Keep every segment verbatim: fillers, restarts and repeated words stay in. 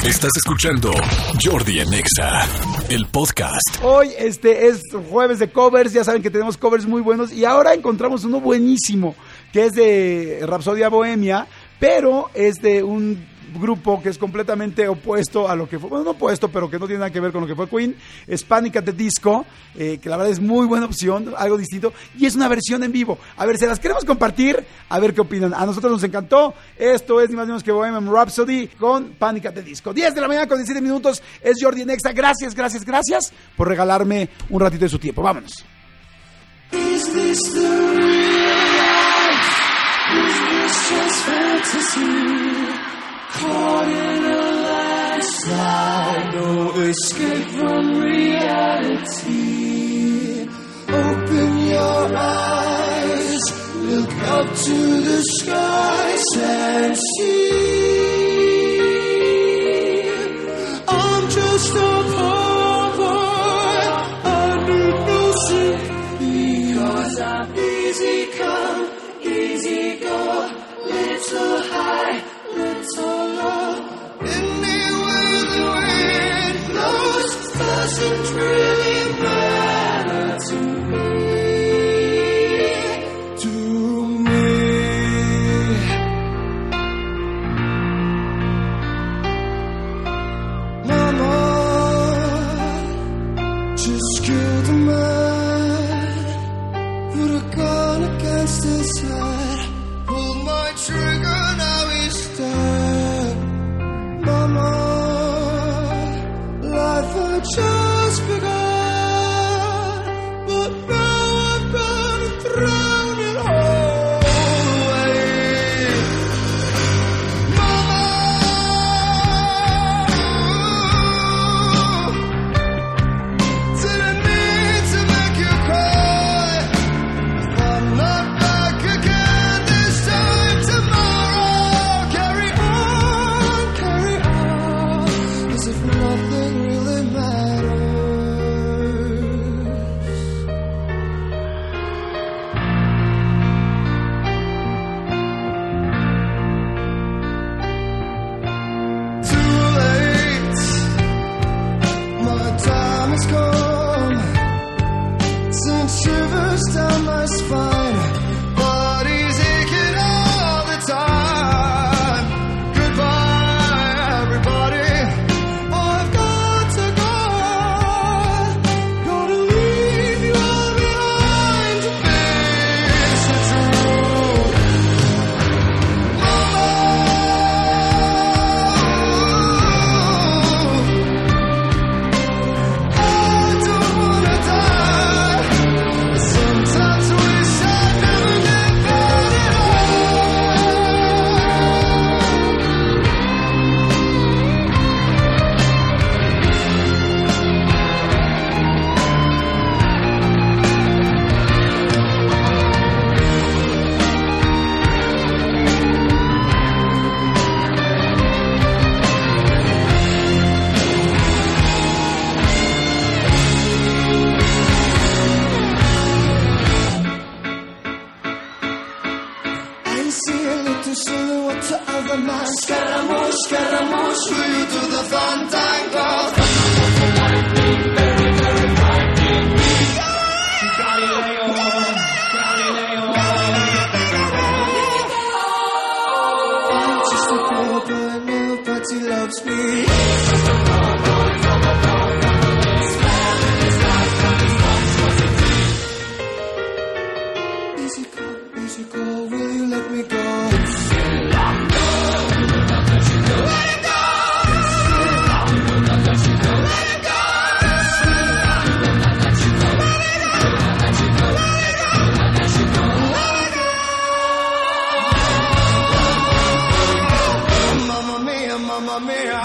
Estás escuchando Jordi en Exa, el podcast. Hoy este es jueves de covers, ya saben que tenemos covers muy buenos y ahora encontramos uno buenísimo que es de Rapsodia Bohemia, pero es de un grupo que es completamente opuesto a lo que fue, bueno, no opuesto, pero que no tiene nada que ver con lo que fue Queen. Es Panic at the Disco, eh, que la verdad es muy buena opción, algo distinto, y es una versión en vivo. A ver, se las queremos compartir, a ver qué opinan. A nosotros nos encantó. Esto es ni más ni menos que Bohemian Rhapsody con Panic at the Disco. diez de la mañana con diecisiete minutos, es Jordi en Exa. Gracias, gracias, gracias por regalarme un ratito de su tiempo. Vámonos. Is this the real life? Is this just fantasy? Caught in a landslide, no escape from reality. Open your eyes, look up to the skies and see. I'm just a poor boy, I need no sympathy, 'cause I'm easy come, easy go, little high, little low. Anywhere the wind blows doesn't really matter to me, to me. Mama just killed a man, put a gun against his head, pulled my trigger, now he's dead. Mama, life had just begun, but now I've gone and thrown it all away. Mama, didn't mean to make you cry. If I'm not back again this time tomorrow, carry on, carry on, as if nothing really matters. Too late, my time has come, sent shivers down my spine, body's aching all the time. Goodbye, everybody, I've got to go, gotta leave you all behind to face the truth. Mama, I don't wanna die. Sometimes wish I'd never get bad at I see a little silhouette of a man. Scaramouche, Scaramouche, will you do the fandango? Galileo, Galileo. I'm just a poor boy, nobody loves me. Easy go, easy go, will you let me go? Mamma mia, mamma mia.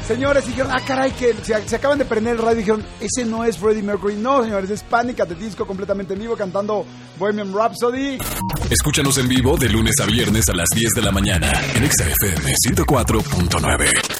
Señores, dijeron, ah, caray, que se, se acaban de prender el radio y dijeron, ese no es Freddie Mercury. No, señores, es Panic at the Disco completamente en vivo cantando Bohemian Rhapsody. Escúchanos en vivo de lunes a viernes a las diez de la mañana en Exa F M ciento cuatro punto nueve.